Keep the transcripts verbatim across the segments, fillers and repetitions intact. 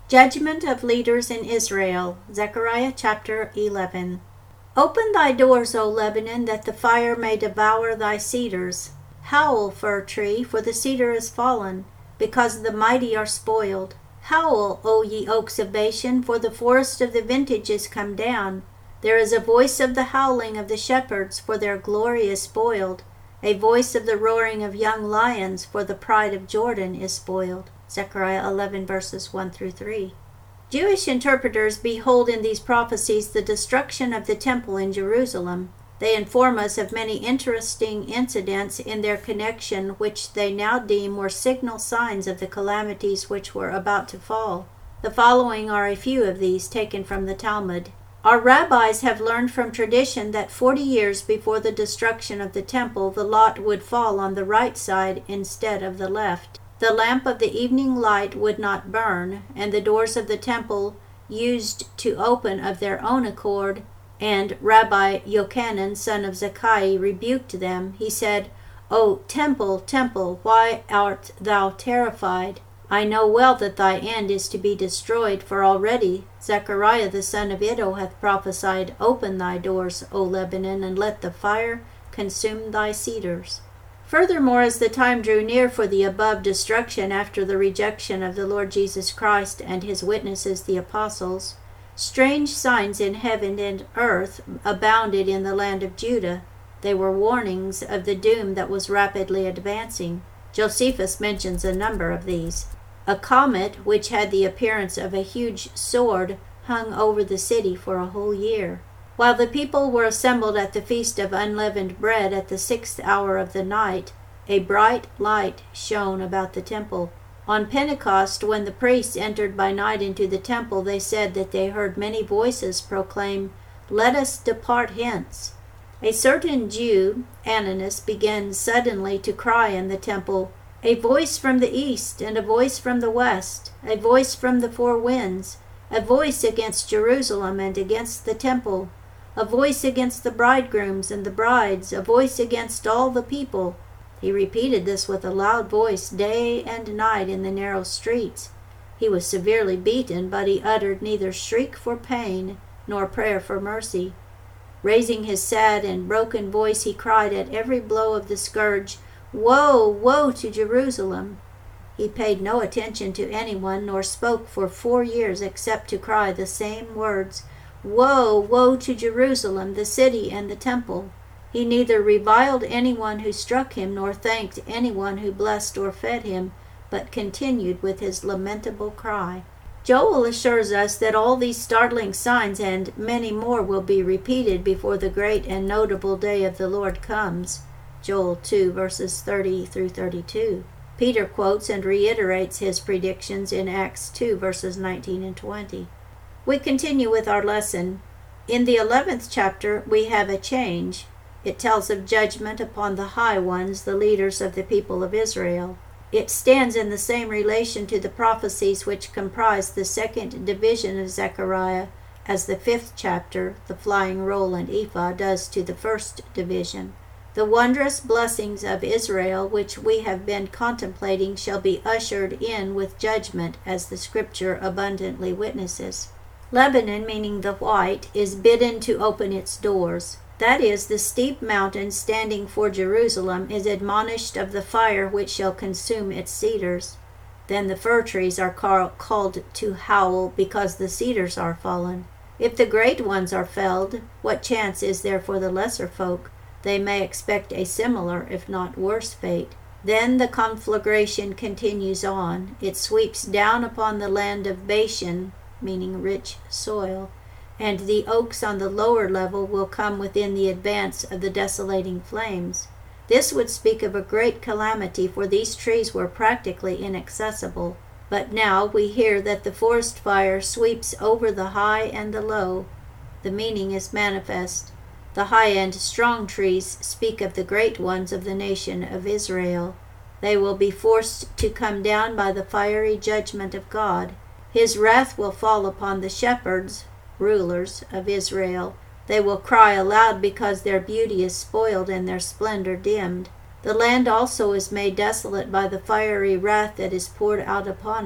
Judgment of leaders in Israel. Zechariah chapter eleven. Open thy doors, O Lebanon, that the fire may devour thy cedars. Howl, fir tree, for the cedar is fallen, because the mighty are spoiled. Howl, O ye oaks of Bashan, for the forest of the vintage is come down. There is a voice of the howling of the shepherds, for their glory is spoiled. A voice of the roaring of young lions, for the pride of Jordan is spoiled. Zechariah eleven verses one through three. Jewish interpreters behold in these prophecies the destruction of the temple in Jerusalem. They inform us of many interesting incidents in their connection which they now deem were signal signs of the calamities which were about to fall. The following are a few of these taken from the Talmud. Our rabbis have learned from tradition that forty years before the destruction of the temple, the lot would fall on the right side instead of the left. The lamp of the evening light would not burn, and the doors of the temple used to open of their own accord, and Rabbi Yochanan, son of Zakkai, rebuked them. He said, O temple, temple, why art thou terrified? I know well that thy end is to be destroyed, for already Zechariah the son of Iddo hath prophesied, Open thy doors, O Lebanon, and let the fire consume thy cedars. Furthermore, as the time drew near for the above destruction after the rejection of the Lord Jesus Christ and his witnesses the apostles, strange signs in heaven and earth abounded in the land of Judah. They were warnings of the doom that was rapidly advancing. Josephus mentions a number of these. A comet, which had the appearance of a huge sword, hung over the city for a whole year. While the people were assembled at the feast of unleavened bread at the sixth hour of the night, a bright light shone about the temple. On Pentecost, when the priests entered by night into the temple, they said that they heard many voices proclaim, Let us depart hence. A certain Jew, Ananias, began suddenly to cry in the temple, A voice from the east, and a voice from the west, a voice from the four winds, a voice against Jerusalem and against the temple, a voice against the bridegrooms and the brides, a voice against all the people. He repeated this with a loud voice day and night in the narrow streets. He was severely beaten, but he uttered neither shriek for pain nor prayer for mercy. Raising his sad and broken voice, he cried at every blow of the scourge, Woe, woe to Jerusalem! He paid no attention to anyone, nor spoke for four years except to cry the same words, Woe, woe to Jerusalem, the city and the temple! He neither reviled anyone who struck him, nor thanked anyone who blessed or fed him, but continued with his lamentable cry. Joel assures us that all these startling signs and many more will be repeated before the great and notable day of the Lord comes. Joel two, verses thirty through thirty-two. Peter quotes and reiterates his predictions in Acts two, verses nineteen and twenty. We continue with our lesson. In the eleventh chapter, we have a change. It tells of judgment upon the high ones, the leaders of the people of Israel. It stands in the same relation to the prophecies which comprise the second division of Zechariah as the fifth chapter, the flying roll and ephah, does to the first division. The wondrous blessings of Israel which we have been contemplating shall be ushered in with judgment, as the scripture abundantly witnesses. Lebanon, meaning the white, is bidden to open its doors. That is, the steep mountain standing for Jerusalem is admonished of the fire which shall consume its cedars. Then the fir trees are called to howl because the cedars are fallen. If the great ones are felled, what chance is there for the lesser folk? They may expect a similar, if not worse, fate. Then the conflagration continues on. It sweeps down upon the land of Bashan, meaning rich soil, and the oaks on the lower level will come within the advance of the desolating flames. This would speak of a great calamity, for these trees were practically inaccessible. But now we hear that the forest fire sweeps over the high and the low. The meaning is manifest. The high and strong trees speak of the great ones of the nation of Israel. They will be forced to come down by the fiery judgment of God. His wrath will fall upon the shepherds, rulers of Israel. They will cry aloud because their beauty is spoiled and their splendor dimmed. The land also is made desolate by the fiery wrath that is poured out upon it.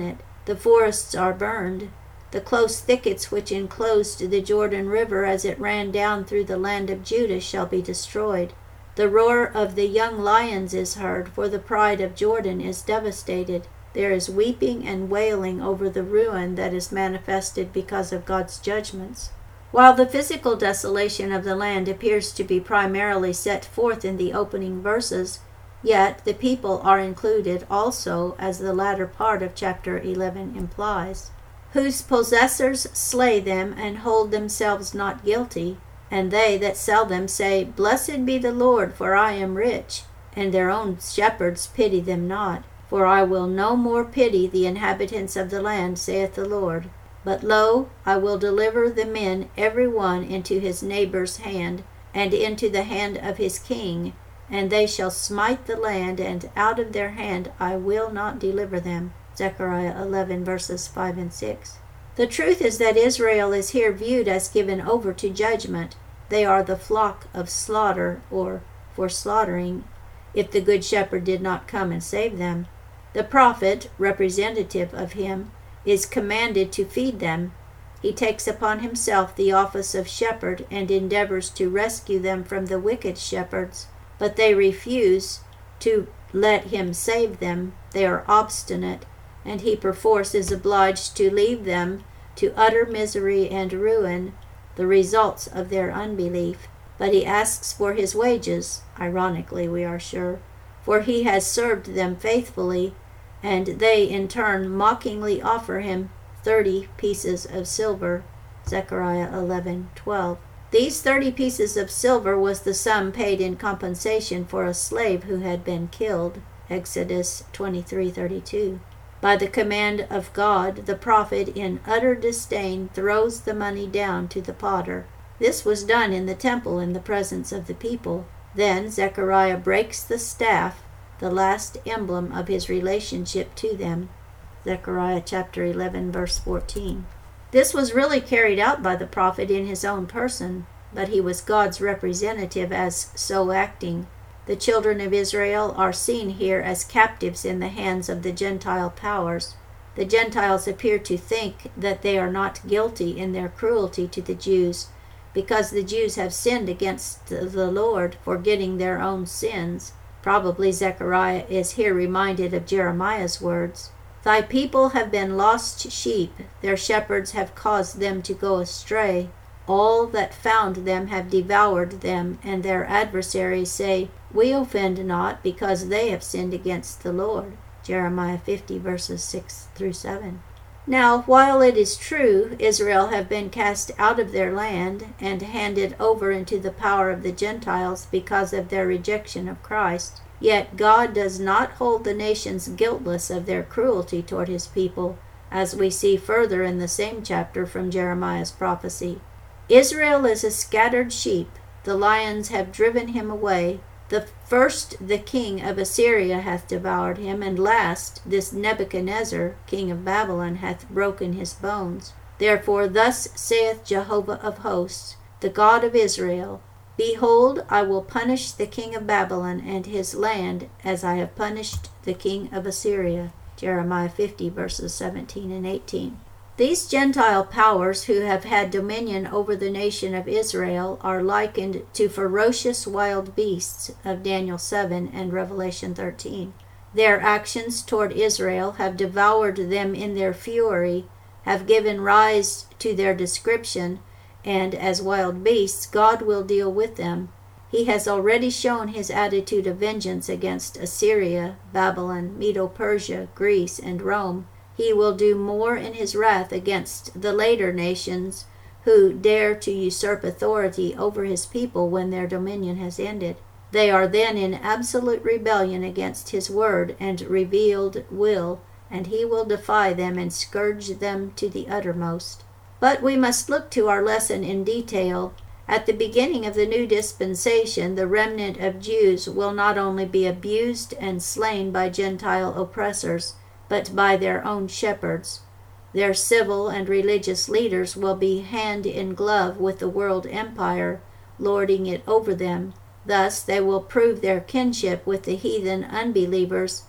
The forests are burned. The close thickets which enclosed the Jordan River as it ran down through the land of Judah shall be destroyed. The roar of the young lions is heard, for the pride of Jordan is devastated. There is weeping and wailing over the ruin that is manifested because of God's judgments. While the physical desolation of the land appears to be primarily set forth in the opening verses, yet the people are included also, as the latter part of chapter eleven implies, whose possessors slay them and hold themselves not guilty, and they that sell them say, Blessed be the Lord, for I am rich, and their own shepherds pity them not. For I will no more pity the inhabitants of the land, saith the Lord. But lo, I will deliver the men every one into his neighbor's hand, and into the hand of his king, and they shall smite the land, and out of their hand I will not deliver them. Zechariah eleven, verses five and six. The truth is that Israel is here viewed as given over to judgment. They are the flock of slaughter, or for slaughtering, if the Good Shepherd did not come and save them. The prophet, representative of him, is commanded to feed them. He takes upon himself the office of shepherd and endeavors to rescue them from the wicked shepherds, but they refuse to let him save them. They are obstinate, and he perforce is obliged to leave them to utter misery and ruin, the results of their unbelief. But he asks for his wages, ironically we are sure, for he has served them faithfully, and they in turn mockingly offer him thirty pieces of silver. Zechariah eleven, twelve. These thirty pieces of silver was the sum paid in compensation for a slave who had been killed. Exodus twenty-three, thirty-two. By the command of God, the prophet in utter disdain throws the money down to the potter. This was done in the temple in the presence of the people. Then Zechariah breaks the staff, the last emblem of his relationship to them. Zechariah chapter eleven, verse fourteen. This was really carried out by the prophet in his own person, but he was God's representative as so acting. The children of Israel are seen here as captives in the hands of the Gentile powers. The Gentiles appear to think that they are not guilty in their cruelty to the Jews, because the Jews have sinned against the Lord, forgetting their own sins. Probably Zechariah is here reminded of Jeremiah's words. Thy people have been lost sheep, their shepherds have caused them to go astray. All that found them have devoured them, and their adversaries say, We offend not, because they have sinned against the Lord. Jeremiah fifty, verses six through seven. Now, while it is true Israel have been cast out of their land and handed over into the power of the Gentiles because of their rejection of Christ, yet God does not hold the nations guiltless of their cruelty toward his people, as we see further in the same chapter from Jeremiah's prophecy. Israel is a scattered sheep. The lions have driven him away. The first the king of Assyria hath devoured him, and last this Nebuchadnezzar, king of Babylon, hath broken his bones. Therefore thus saith Jehovah of hosts, the God of Israel, Behold, I will punish the king of Babylon and his land, as I have punished the king of Assyria. Jeremiah fifty, verses seventeen and eighteen. These Gentile powers who have had dominion over the nation of Israel are likened to ferocious wild beasts of Daniel seven and Revelation thirteen. Their actions toward Israel have devoured them in their fury, have given rise to their description, and as wild beasts God will deal with them. He has already shown his attitude of vengeance against Assyria, Babylon, Medo-Persia, Greece, and Rome. He will do more in his wrath against the later nations who dare to usurp authority over his people when their dominion has ended. They are then in absolute rebellion against his word and revealed will, and he will defy them and scourge them to the uttermost. But we must look to our lesson in detail. At the beginning of the new dispensation, the remnant of Jews will not only be abused and slain by Gentile oppressors, but by their own shepherds. Their civil and religious leaders will be hand in glove with the world empire, lording it over them. Thus they will prove their kinship with the heathen unbelievers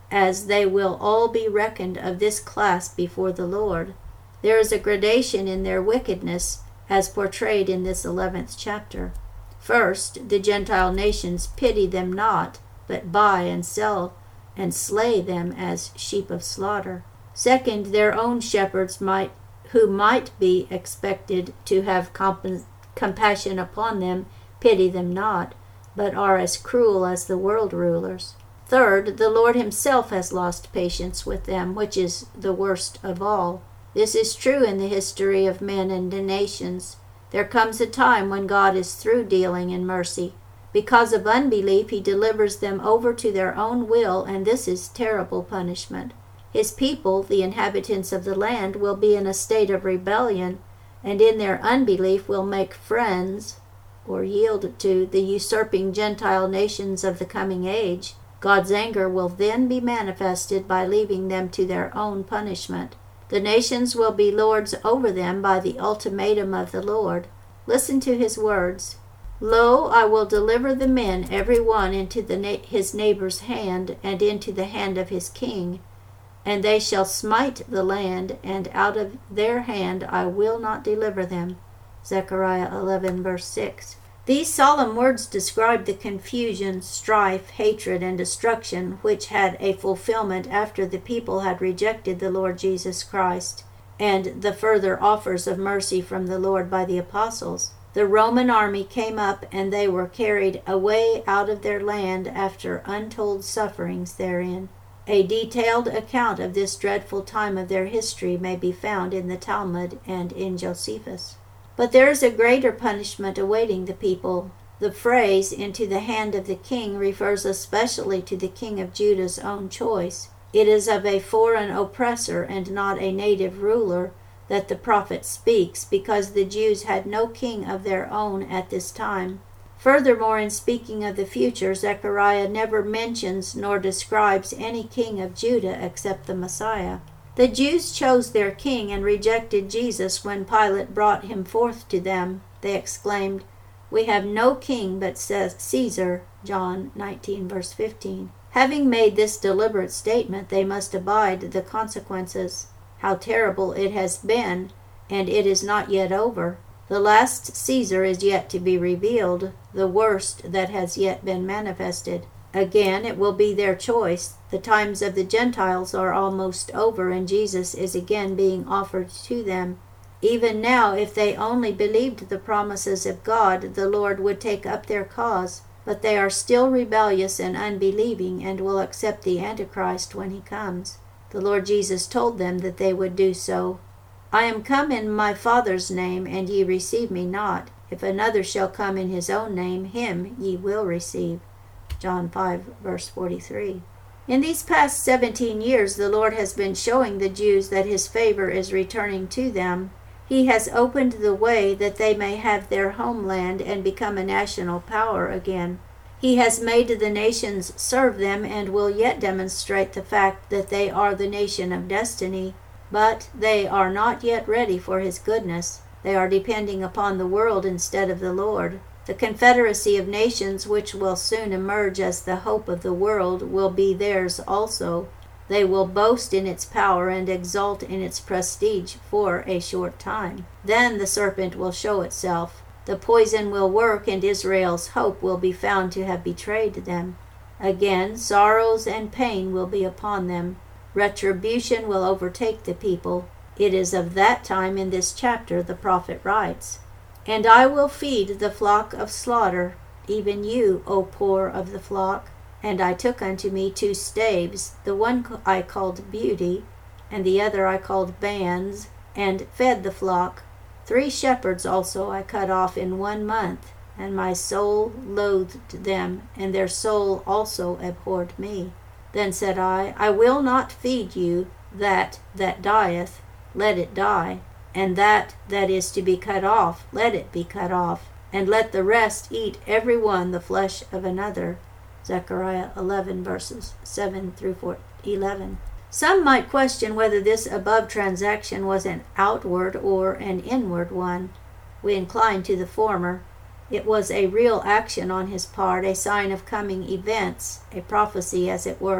as they will all be reckoned of this class before the Lord. There is a gradation in their wickedness, as portrayed in this eleventh chapter. First, the Gentile nations pity them not, but buy and sell and slay them as sheep of slaughter. Second, their own shepherds might, who might be expected to have comp- compassion upon them, pity them not, but are as cruel as the world rulers. Third, the Lord himself has lost patience with them, which is the worst of all. This is true in the history of men and the nations. There comes a time when God is through dealing in mercy. Because of unbelief, he delivers them over to their own will, and this is terrible punishment. His people, the inhabitants of the land, will be in a state of rebellion, and in their unbelief will make friends, or yield to, the usurping Gentile nations of the coming age. God's anger will then be manifested by leaving them to their own punishment. The nations will be lords over them by the ultimatum of the Lord. Listen to his words. Lo, I will deliver the men every one into the na- his neighbor's hand, and into the hand of his king. And they shall smite the land, and out of their hand I will not deliver them. Zechariah eleven, verse six. These solemn words describe the confusion, strife, hatred, and destruction which had a fulfillment after the people had rejected the Lord Jesus Christ, and the further offers of mercy from the Lord by the apostles. The Roman army came up, and they were carried away out of their land after untold sufferings therein. A detailed account of this dreadful time of their history may be found in the Talmud and in Josephus. But there is a greater punishment awaiting the people. The phrase, into the hand of the king, refers especially to the king of Judah's own choice. It is of a foreign oppressor and not a native ruler that the prophet speaks, because the Jews had no king of their own at this time. Furthermore, in speaking of the future, Zechariah never mentions nor describes any king of Judah except the Messiah. The Jews chose their king and rejected Jesus when Pilate brought him forth to them. They exclaimed, "We have no king but Caesar," John nineteen, verse fifteen. Having made this deliberate statement, they must abide the consequences. How terrible it has been, and it is not yet over. The last Caesar is yet to be revealed, the worst that has yet been manifested. Again, it will be their choice. The times of the Gentiles are almost over, and Jesus is again being offered to them. Even now, if they only believed the promises of God, the Lord would take up their cause. But they are still rebellious and unbelieving, and will accept the Antichrist when he comes. The Lord Jesus told them that they would do so. I am come in my Father's name, and ye receive me not. If another shall come in his own name, him ye will receive. John five, verse forty-three. In these past seventeen years, the Lord has been showing the Jews that his favor is returning to them. He has opened the way that they may have their homeland and become a national power again. He has made the nations serve them, and will yet demonstrate the fact that they are the nation of destiny. But they are not yet ready for his goodness. They are depending upon the world instead of the Lord. The confederacy of nations, which will soon emerge as the hope of the world, will be theirs also. They will boast in its power and exult in its prestige for a short time. Then the serpent will show itself. The poison will work, and Israel's hope will be found to have betrayed them. Again, sorrows and pain will be upon them. Retribution will overtake the people. It is of that time in this chapter the prophet writes, "And I will feed the flock of slaughter, even you, O poor of the flock. And I took unto me two staves, the one I called Beauty, and the other I called Bands, and fed the flock. Three shepherds also I cut off in one month, and my soul loathed them, and their soul also abhorred me. Then said I, I will not feed you that that dieth, let it die, and that that is to be cut off, let it be cut off, and let the rest eat every one the flesh of another." Zechariah eleven, verses seven through eleven. Some might question whether this above transaction was an outward or an inward one. We incline to the former. It was a real action on his part, a sign of coming events, a prophecy as it were.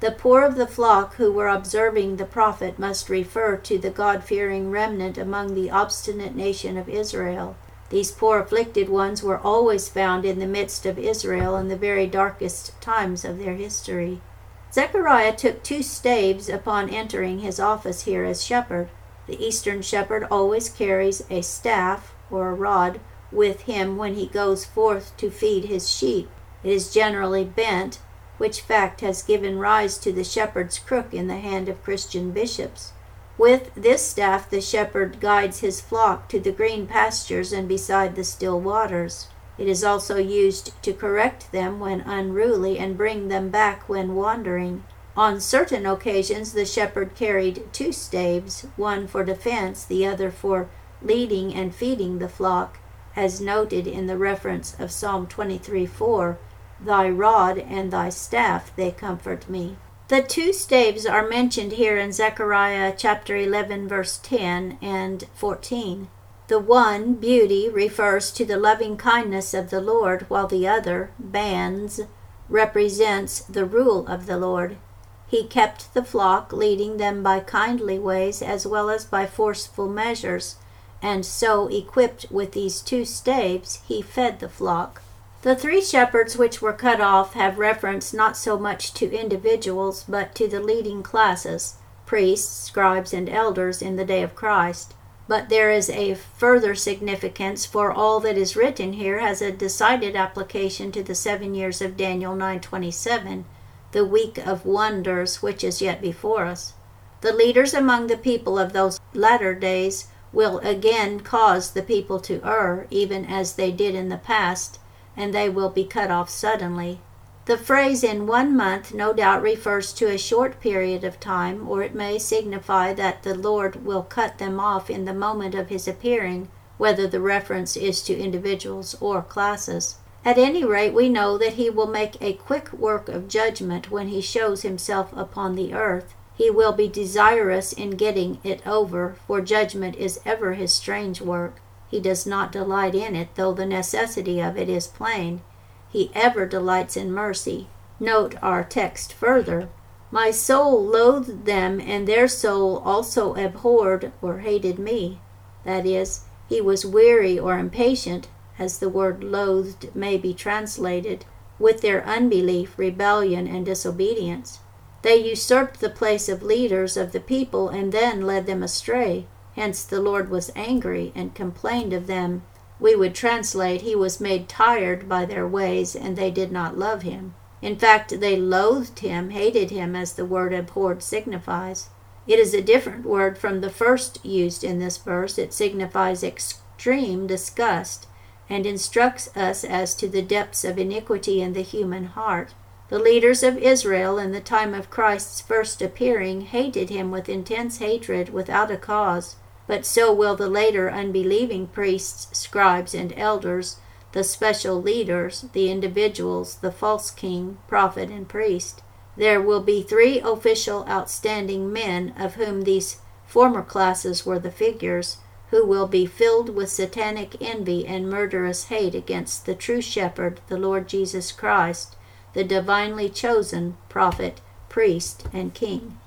The poor of the flock who were observing the prophet must refer to the God-fearing remnant among the obstinate nation of Israel. These poor afflicted ones were always found in the midst of Israel in the very darkest times of their history. Zechariah took two staves upon entering his office here as shepherd. The eastern shepherd always carries a staff or a rod with him when he goes forth to feed his sheep. It is generally bent, which fact has given rise to the shepherd's crook in the hand of Christian bishops. With this staff the shepherd guides his flock to the green pastures and beside the still waters. It is also used to correct them when unruly and bring them back when wandering. On certain occasions the shepherd carried two staves, one for defense, the other for leading and feeding the flock, as noted in the reference of Psalm twenty-three four, "Thy rod and thy staff, they comfort me." The two staves are mentioned here in Zechariah chapter eleven, verse ten and fourteen. The one, beauty, refers to the loving kindness of the Lord, while the other, bands, represents the rule of the Lord. He kept the flock, leading them by kindly ways as well as by forceful measures, and so, equipped with these two staves, he fed the flock. The three shepherds which were cut off have reference not so much to individuals, but to the leading classes, priests, scribes, and elders in the day of Christ. But there is a further significance, for all that is written here has a decided application to the seven years of Daniel nine twenty-seven, the week of wonders which is yet before us. The leaders among the people of those latter days will again cause the people to err, even as they did in the past, and they will be cut off suddenly. The phrase "in one month" no doubt refers to a short period of time, or it may signify that the Lord will cut them off in the moment of his appearing, whether the reference is to individuals or classes. At any rate, we know that he will make a quick work of judgment when he shows himself upon the earth. He will be desirous in getting it over, for judgment is ever his strange work. He does not delight in it, though the necessity of it is plain. He ever delights in mercy. Note our text further. "My soul loathed them, and their soul also abhorred or hated me." That is, he was weary or impatient, as the word loathed may be translated, with their unbelief, rebellion, and disobedience. They usurped the place of leaders of the people and then led them astray. Hence the Lord was angry and complained of them. We would translate, he was made tired by their ways, and they did not love him. In fact, they loathed him, hated him, as the word abhorred signifies. It is a different word from the first used in this verse. It signifies extreme disgust, and instructs us as to the depths of iniquity in the human heart. The leaders of Israel in the time of Christ's first appearing hated him with intense hatred without a cause. But so will the later unbelieving priests, scribes, and elders, the special leaders, the individuals, the false king, prophet, and priest. There will be three official outstanding men, of whom these former classes were the figures, who will be filled with satanic envy and murderous hate against the true shepherd, the Lord Jesus Christ, the divinely chosen prophet, priest, and king.